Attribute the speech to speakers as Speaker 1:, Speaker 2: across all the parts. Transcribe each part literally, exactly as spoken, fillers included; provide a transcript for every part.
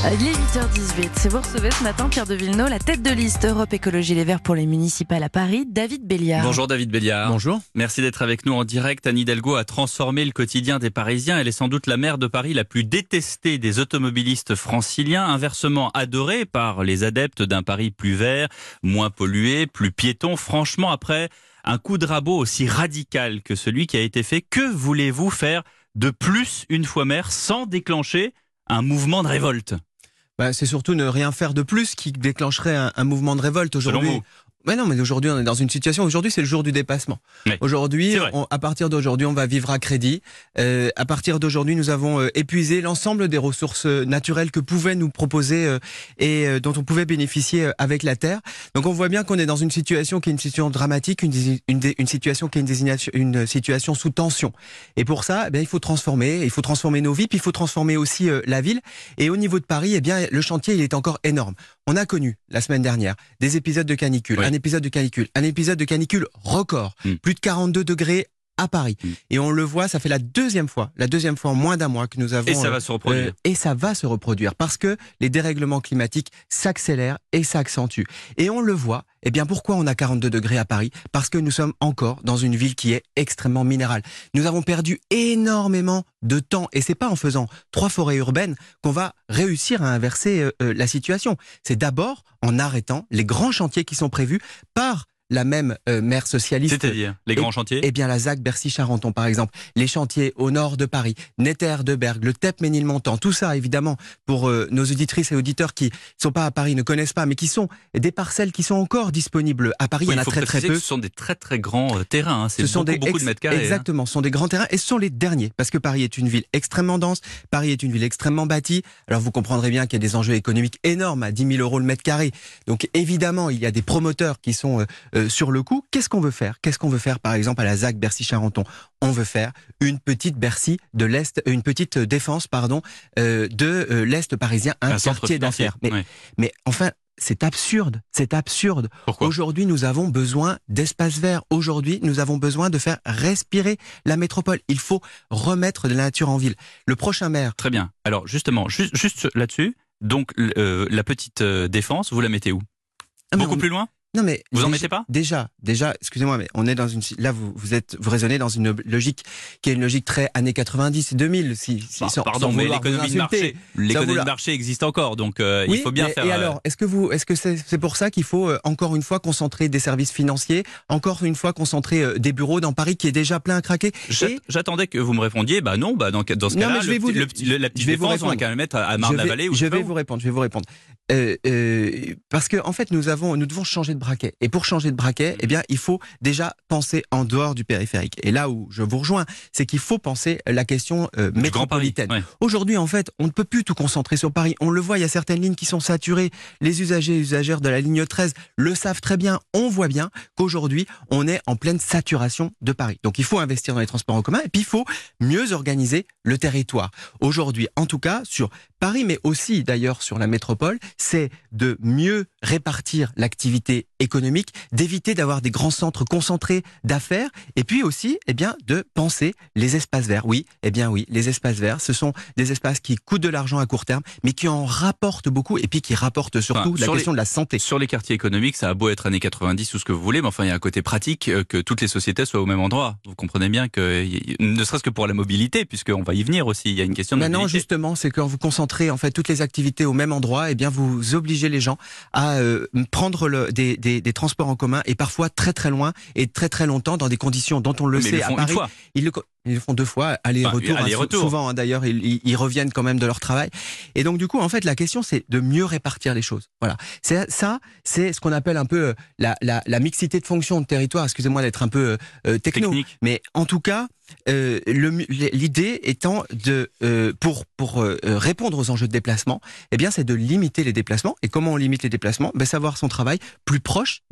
Speaker 1: Il est huit heures dix-huit. C'est vous recevez ce matin, Pierre de Villeneuve, la tête de liste Europe Écologie Les Verts pour les municipales à Paris, David Béliard.
Speaker 2: Bonjour David Béliard.
Speaker 3: Bonjour.
Speaker 2: Merci d'être avec nous en direct. Anne Hidalgo a transformé le quotidien des Parisiens. Elle est sans doute la maire de Paris la plus détestée des automobilistes franciliens, inversement adorée par les adeptes d'un Paris plus vert, moins pollué, plus piéton. Franchement, après un coup de rabot aussi radical que celui qui a été fait, que voulez-vous faire de plus une fois maire sans déclencher un mouvement de révolte?
Speaker 3: Bah, c'est surtout ne rien faire de plus qui déclencherait un, un mouvement de révolte aujourd'hui. Mais non, mais aujourd'hui, on est dans une situation, aujourd'hui, c'est le jour du dépassement.
Speaker 2: Oui,
Speaker 3: aujourd'hui, on, à partir d'aujourd'hui, on va vivre à crédit. Euh, à partir d'aujourd'hui, nous avons euh, épuisé l'ensemble des ressources euh, naturelles que pouvait nous proposer euh, et euh, dont on pouvait bénéficier euh, avec la Terre. Donc, on voit bien qu'on est dans une situation qui est une situation dramatique, une, une, une situation qui est une, désignation, une situation sous tension. Et pour ça, eh bien, il faut transformer, il faut transformer nos vies, puis il faut transformer aussi euh, la ville. Et au niveau de Paris, eh bien, le chantier, il est encore énorme. On a connu, la semaine dernière, des épisodes de canicule, oui. un épisode de canicule, un épisode de canicule record, mmh. plus de quarante-deux degrés à Paris. Mmh. Et on le voit, ça fait la deuxième fois, la deuxième fois en moins d'un mois que nous avons...
Speaker 2: Et ça va se reproduire. Euh,
Speaker 3: et ça va se reproduire, parce que les dérèglements climatiques s'accélèrent et s'accentuent. Et on le voit, eh bien pourquoi on a quarante-deux degrés à Paris? Parce que nous sommes encore dans une ville qui est extrêmement minérale. Nous avons perdu énormément de temps, et c'est pas en faisant trois forêts urbaines qu'on va réussir à inverser euh, euh, la situation. C'est d'abord en arrêtant les grands chantiers qui sont prévus par la même euh, maire socialiste.
Speaker 2: C'est-à-dire les grands chantiers?
Speaker 3: Eh bien la Z A C Bercy-Charenton par exemple, les chantiers au nord de Paris, Netter de Bergue, le T E P Ménilmontant, tout ça évidemment pour euh, nos auditrices et auditeurs qui ne sont pas à Paris, ne connaissent pas, mais qui sont des parcelles qui sont encore disponibles à Paris.
Speaker 2: Oui,
Speaker 3: il y en a
Speaker 2: faut
Speaker 3: très très peu.
Speaker 2: Que ce sont des très très grands euh, terrains, hein. C'est
Speaker 3: ce sont
Speaker 2: beaucoup,
Speaker 3: des
Speaker 2: beaucoup
Speaker 3: ex-
Speaker 2: de mètres carrés.
Speaker 3: Exactement,
Speaker 2: hein.
Speaker 3: ce sont des grands terrains et ce sont les derniers, parce que Paris est une ville extrêmement dense, Paris est une ville extrêmement bâtie. Alors vous comprendrez bien qu'il y a des enjeux économiques énormes à dix mille euros le mètre carré. Donc évidemment, il y a des promoteurs qui sont euh, euh, sur le coup. Qu'est-ce qu'on veut faire? Qu'est-ce qu'on veut faire, par exemple, à la Z A C Bercy-Charenton? On veut faire une petite Bercy de l'Est, une petite défense, pardon, euh, de euh, l'Est parisien, un, un quartier d'affaires. Mais, oui. mais enfin, c'est absurde, c'est absurde.
Speaker 2: Pourquoi?
Speaker 3: Aujourd'hui, nous avons besoin d'espaces verts. Aujourd'hui, nous avons besoin de faire respirer la métropole. Il faut remettre de la nature en ville. Le prochain maire...
Speaker 2: Très bien. Alors, justement, juste, juste là-dessus, donc euh, la petite euh, défense, vous la mettez où? ah, Beaucoup on... plus loin?
Speaker 3: Non mais
Speaker 2: vous
Speaker 3: déjà,
Speaker 2: en mettez pas?
Speaker 3: Déjà, déjà, excusez-moi, mais on est dans une là vous vous êtes vous raisonnez dans une logique qui est une logique très années quatre-vingt-dix et deux mille. Si, si,
Speaker 2: bah,
Speaker 3: sans,
Speaker 2: pardon,
Speaker 3: sans
Speaker 2: mais l'économie de marché, l'économie de marché existe encore, donc euh,
Speaker 3: oui,
Speaker 2: il faut bien
Speaker 3: mais,
Speaker 2: faire.
Speaker 3: Et alors, est-ce que vous, est-ce que c'est c'est pour ça qu'il faut euh, encore une fois concentrer des services financiers, encore une fois concentrer euh, des bureaux dans Paris qui est déjà plein à craquer?
Speaker 2: Et... J'attendais que vous me répondiez, bah non, bah dans, dans ce cas-là, le, vous... le, le, la petite défense, on va quand même mettre à Marne-la-Vallée.
Speaker 3: Je vais vous répondre, je vais vous répondre. Euh, euh, parce que en fait, nous avons, nous devons changer de braquet. Et pour changer de braquet, eh bien, il faut déjà penser en dehors du périphérique. Et là où je vous rejoins, c'est qu'il faut penser la question euh, métropolitaine.
Speaker 2: Ouais.
Speaker 3: Aujourd'hui, en fait, on ne peut plus tout concentrer sur Paris. On le voit, il y a certaines lignes qui sont saturées. Les usagers et usagères de la ligne treize le savent très bien. On voit bien qu'aujourd'hui, on est en pleine saturation de Paris. Donc, il faut investir dans les transports en commun et puis il faut mieux organiser le territoire. Aujourd'hui, en tout cas, sur Paris, mais aussi d'ailleurs sur la métropole, c'est de mieux répartir l'activité économique, d'éviter d'avoir des grands centres concentrés d'affaires, et puis aussi, eh bien, de penser les espaces verts. Oui, eh bien oui, les espaces verts, ce sont des espaces qui coûtent de l'argent à court terme, mais qui en rapportent beaucoup, et puis qui rapportent surtout enfin, la question
Speaker 2: les,
Speaker 3: de la santé.
Speaker 2: Sur les quartiers économiques, ça a beau être années quatre-vingt-dix ou ce que vous voulez, mais enfin, il y a un côté pratique que toutes les sociétés soient au même endroit. Vous comprenez bien que, ne serait-ce que pour la mobilité, puisqu'on va y venir aussi, il y a une question de
Speaker 3: ben
Speaker 2: mobilité.
Speaker 3: Non, justement, c'est quand vous concentrez en fait toutes les activités au même endroit, eh bien vous obligez les gens à euh, prendre le, des, des, des transports en commun et parfois très très loin et très très longtemps dans des conditions dont on le
Speaker 2: mais
Speaker 3: sait
Speaker 2: le
Speaker 3: à Paris. Ils le, ils le font deux fois, aller-retour.
Speaker 2: Enfin, aller
Speaker 3: hein, souvent, hein, d'ailleurs, ils, ils reviennent quand même de leur travail. Et donc, du coup, en fait, la question, c'est de mieux répartir les choses. Voilà. C'est ça, c'est ce qu'on appelle un peu la, la, la mixité de fonctions de territoire. Excusez-moi d'être un peu euh, techno,
Speaker 2: Technique.
Speaker 3: Mais en tout cas, euh, le, l'idée étant de, euh, pour pour euh, répondre aux enjeux de déplacement, eh bien, c'est de limiter les déplacements. Et comment on limite les déplacements? Ben, savoir son travail plus proche de là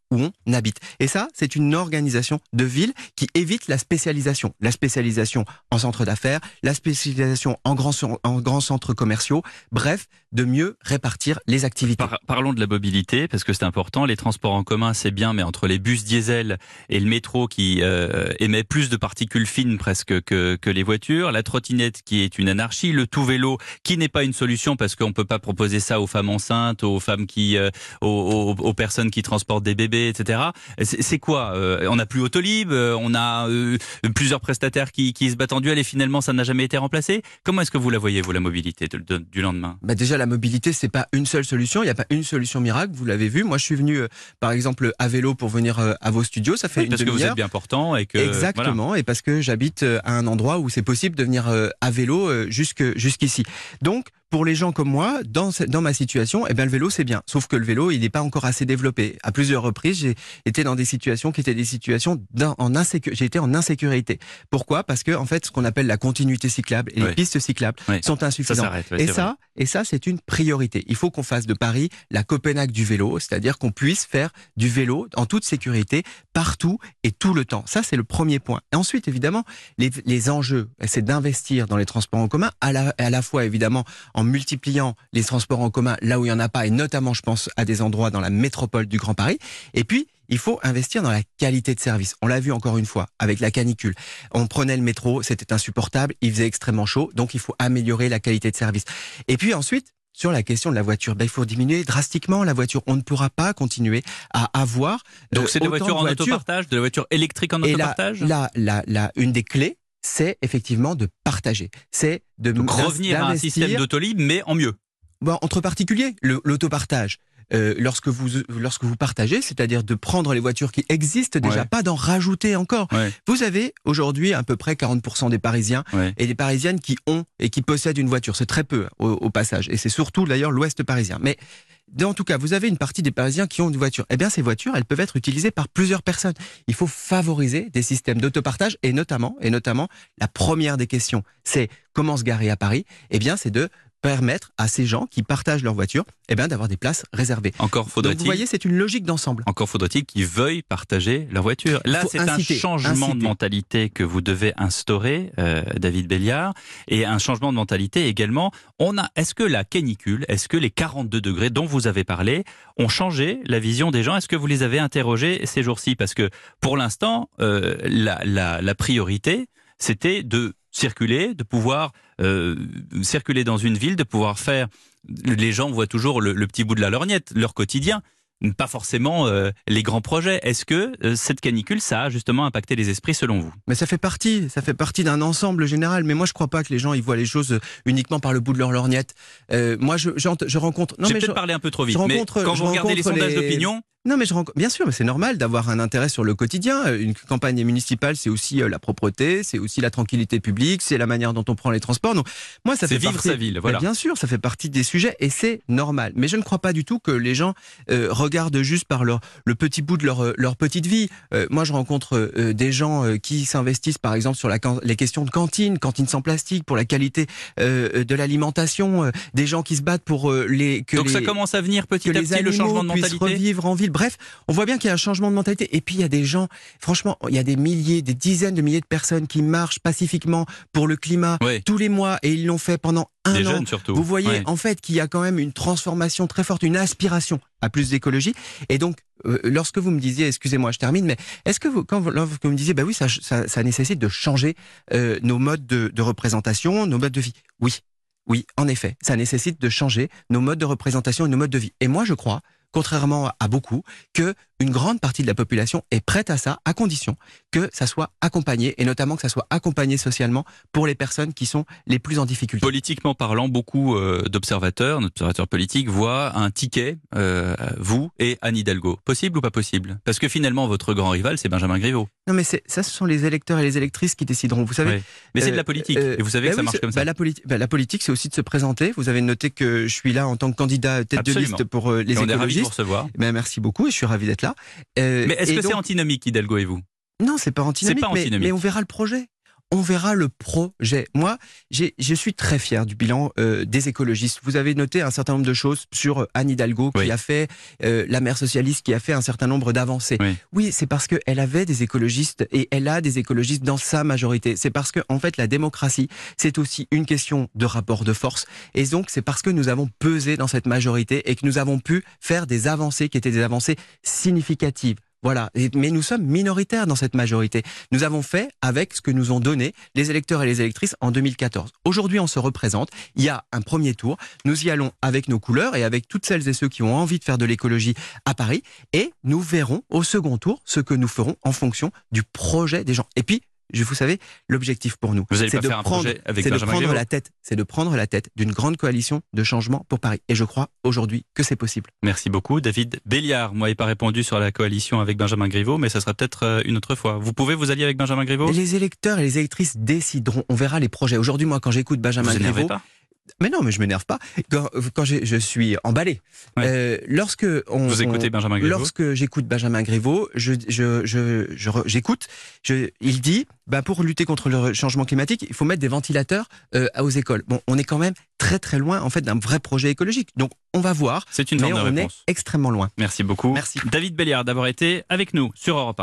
Speaker 3: où on habite. Et ça, c'est une organisation de ville qui évite la spécialisation. La spécialisation en centre d'affaires, la spécialisation en grands, en grands centres commerciaux. Bref, de mieux répartir les activités.
Speaker 2: Par, parlons de la mobilité, parce que c'est important. Les transports en commun, c'est bien, mais entre les bus diesel et le métro qui euh, émet plus de particules fines presque que, que les voitures, la trottinette qui est une anarchie, le tout-vélo qui n'est pas une solution parce qu'on ne peut pas proposer ça aux femmes enceintes, aux femmes qui, euh, aux, aux, aux personnes qui transportent des bébés, et cetera. C'est, c'est quoi euh, On n'a plus Autolib, on a euh, plusieurs prestataires qui, qui se battent en duel et finalement ça n'a jamais été remplacé. Comment est-ce que vous la voyez, vous, la mobilité de, de, du lendemain?
Speaker 3: Bah déjà, la mobilité, c'est pas une seule solution. Il n'y a pas une solution miracle. Vous l'avez vu. Moi, je suis venu, euh, par exemple, à vélo pour venir euh, à vos studios. Ça fait
Speaker 2: oui,
Speaker 3: une
Speaker 2: parce
Speaker 3: demi-heure.
Speaker 2: que vous êtes bien portant et que
Speaker 3: exactement. Voilà. Et parce que j'habite à un endroit où c'est possible de venir euh, à vélo euh, jusque jusqu'ici. Donc, pour les gens comme moi, dans, dans ma situation, eh ben, le vélo, c'est bien. Sauf que le vélo, il n'est pas encore assez développé. À plusieurs reprises, j'ai été dans des situations qui étaient des situations en insécurité. J'ai été en insécurité. Pourquoi? Parce que, en fait, ce qu'on appelle la continuité cyclable et oui. les pistes cyclables oui. sont insuffisantes. Ça oui, et, ça, et ça, c'est une priorité. Il faut qu'on fasse de Paris la Copenhague du vélo, c'est-à-dire qu'on puisse faire du vélo en toute sécurité, partout et tout le temps. Ça, c'est le premier point. Et ensuite, évidemment, les, les enjeux, c'est d'investir dans les transports en commun, à la, à la fois, évidemment, en multipliant les transports en commun là où il n'y en a pas, et notamment, je pense, à des endroits dans la métropole du Grand Paris. Et puis, il faut investir dans la qualité de service. On l'a vu encore une fois avec la canicule. On prenait le métro, c'était insupportable, il faisait extrêmement chaud, donc il faut améliorer la qualité de service. Et puis ensuite, sur la question de la voiture, ben, il faut diminuer drastiquement la voiture. On ne pourra pas continuer à avoir.
Speaker 2: Donc euh, c'est des voitures
Speaker 3: de
Speaker 2: en
Speaker 3: voitures.
Speaker 2: autopartage, de la voiture électrique en
Speaker 3: et
Speaker 2: autopartage.
Speaker 3: Là, là, là, une des clés, c'est effectivement de partager. C'est de
Speaker 2: Donc revenir à un système d'Autolib, mais en mieux.
Speaker 3: Bon, entre particuliers, le, l'autopartage. Euh, lorsque vous lorsque vous partagez, c'est-à-dire de prendre les voitures qui existent déjà, ouais. pas d'en rajouter encore. Ouais. Vous avez aujourd'hui à peu près quarante pour cent des Parisiens ouais. et des Parisiennes qui ont et qui possèdent une voiture. C'est très peu au, au passage, et c'est surtout d'ailleurs l'Ouest parisien. Mais en tout cas, vous avez une partie des Parisiens qui ont une voiture. Eh bien, ces voitures, elles peuvent être utilisées par plusieurs personnes. Il faut favoriser des systèmes d'autopartage, et notamment, et notamment, la première des questions, c'est comment se garer à Paris. Eh bien, c'est de permettre à ces gens qui partagent leur voiture, eh bien, d'avoir des places réservées.
Speaker 2: Encore faudrait-il.
Speaker 3: Donc, vous voyez, c'est une logique d'ensemble.
Speaker 2: Encore faudrait-il qu'ils veuillent partager leur voiture. Là, c'est inciter, un changement inciter. de mentalité que vous devez instaurer, euh, David Béliard, et un changement de mentalité également. On a, est-ce que la canicule, est-ce que les quarante-deux degrés dont vous avez parlé ont changé la vision des gens? Est-ce que vous les avez interrogés ces jours-ci? Parce que pour l'instant, euh, la, la, la priorité, c'était de circuler, de pouvoir euh, circuler dans une ville, de pouvoir faire... Les gens voient toujours le, le petit bout de la lorgnette, leur quotidien, pas forcément euh, les grands projets. Est-ce que euh, cette canicule, ça a justement impacté les esprits selon vous?
Speaker 3: Mais ça fait partie, ça fait partie d'un ensemble général. Mais moi, je crois pas que les gens ils voient les choses uniquement par le bout de leur lorgnette. Euh, moi, je, je, je rencontre...
Speaker 2: Non, J'ai mais peut-être je, parlé un peu trop vite, mais quand vous regardez les sondages les... d'opinion...
Speaker 3: Non, mais je rencontre... bien sûr, mais c'est normal d'avoir un intérêt sur le quotidien. Une campagne municipale, c'est aussi la propreté, c'est aussi la tranquillité publique, c'est la manière dont on prend les transports. Donc, moi, ça fait
Speaker 2: vivre
Speaker 3: partie...
Speaker 2: sa ville, voilà.
Speaker 3: Mais bien sûr, ça fait partie des sujets et c'est normal. Mais je ne crois pas du tout que les gens euh, regardent juste par leur le petit bout de leur leur petite vie. Euh, moi, je rencontre euh, des gens euh, qui s'investissent, par exemple, sur la les questions de cantine, cantine sans plastique, pour la qualité euh, de l'alimentation. Euh, des gens qui se battent pour euh, les que
Speaker 2: donc
Speaker 3: les,
Speaker 2: ça commence à venir petit à petit le changement de mentalité.
Speaker 3: Revivre en ville. Bref, on voit bien qu'il y a un changement de mentalité. Et puis, il y a des gens, franchement, il y a des milliers, des dizaines de milliers de personnes qui marchent pacifiquement pour le climat oui. tous les mois. Et ils l'ont fait pendant un
Speaker 2: des
Speaker 3: an.
Speaker 2: Jeunes surtout.
Speaker 3: Vous voyez,
Speaker 2: ouais.
Speaker 3: en fait, qu'il y a quand même une transformation très forte, une aspiration à plus d'écologie. Et donc, euh, lorsque vous me disiez, excusez-moi, je termine, mais est-ce que vous, quand vous, lorsque vous me disiez, bah oui, ça, ça, ça nécessite de changer euh, nos modes de, de représentation, nos modes de vie. Oui, oui, en effet, ça nécessite de changer nos modes de représentation et nos modes de vie. Et moi, je crois, contrairement à beaucoup, que une grande partie de la population est prête à ça, à condition que ça soit accompagné, et notamment que ça soit accompagné socialement pour les personnes qui sont les plus en difficulté.
Speaker 2: Politiquement parlant, beaucoup euh, d'observateurs, d'observateurs politiques voient un ticket, euh, vous et Anne Hidalgo. Possible ou pas possible? Parce que finalement, votre grand rival, c'est Benjamin Griveaux.
Speaker 3: Non, mais c'est, ça, ce sont les électeurs et les électrices qui décideront, vous savez.
Speaker 2: Oui. Mais euh, c'est de la politique, euh, et vous savez bah que ça oui, marche comme ça.
Speaker 3: Bah, la, politi- bah, la politique, c'est aussi de se présenter. Vous avez noté que je suis là en tant que candidat tête
Speaker 2: Absolument.
Speaker 3: de liste pour euh, les
Speaker 2: et on
Speaker 3: écologistes.
Speaker 2: est ravis de vous recevoir.
Speaker 3: Ben, merci beaucoup, et je suis ravi d'être là.
Speaker 2: Euh, mais est-ce que donc... c'est antinomique, Hidalgo et vous?
Speaker 3: Non, c'est pas antinomique,
Speaker 2: c'est pas antinomique.
Speaker 3: Mais, mais on verra le projet. on verra le projet. Moi, j'ai, je suis très fier du bilan euh, des écologistes. Vous avez noté un certain nombre de choses sur euh, Anne Hidalgo, qui
Speaker 2: oui.
Speaker 3: a fait, euh, la maire socialiste, qui a fait un certain nombre d'avancées.
Speaker 2: Oui,
Speaker 3: oui c'est parce qu'elle avait des écologistes et elle a des écologistes dans sa majorité. C'est parce que, en fait, la démocratie, c'est aussi une question de rapport de force. Et donc, c'est parce que nous avons pesé dans cette majorité et que nous avons pu faire des avancées qui étaient des avancées significatives. Voilà. Mais nous sommes minoritaires dans cette majorité. Nous avons fait avec ce que nous ont donné les électeurs et les électrices en deux mille quatorze. Aujourd'hui, on se représente. Il y a un premier tour. Nous y allons avec nos couleurs et avec toutes celles et ceux qui ont envie de faire de l'écologie à Paris. Et nous verrons au second tour ce que nous ferons en fonction du projet des gens. Et puis, je, vous savez, l'objectif pour nous,
Speaker 2: vous allez
Speaker 3: c'est
Speaker 2: pas
Speaker 3: de
Speaker 2: faire un
Speaker 3: prendre,
Speaker 2: projet avec
Speaker 3: c'est de
Speaker 2: Benjamin
Speaker 3: prendre
Speaker 2: Griveaux
Speaker 3: la tête, c'est de prendre la tête d'une grande coalition de changement pour Paris. Et je crois aujourd'hui que c'est possible.
Speaker 2: Merci beaucoup. David Béliard, moi, il pas répondu sur la coalition avec Benjamin Griveaux, mais ça sera peut-être une autre fois. Vous pouvez vous allier avec Benjamin Griveaux?
Speaker 3: Les électeurs et les électrices décideront. On verra les projets. Aujourd'hui, moi, quand j'écoute Benjamin
Speaker 2: vous
Speaker 3: Griveaux,
Speaker 2: pas
Speaker 3: mais non, mais je m'énerve pas. Quand, quand je suis emballé,
Speaker 2: ouais.
Speaker 3: euh, lorsque on,
Speaker 2: vous écoutez Benjamin Griveaux,
Speaker 3: lorsque j'écoute Benjamin Griveaux, je, je, je, je, j'écoute. Je, il dit, bah pour lutter contre le changement climatique, il faut mettre des ventilateurs euh, aux écoles. Bon, on est quand même très très loin en fait d'un vrai projet écologique. Donc on va voir.
Speaker 2: C'est une
Speaker 3: mais
Speaker 2: forme de
Speaker 3: on
Speaker 2: réponse.
Speaker 3: est extrêmement loin.
Speaker 2: Merci beaucoup.
Speaker 3: Merci.
Speaker 2: David Béliard d'avoir été avec nous sur Europe un.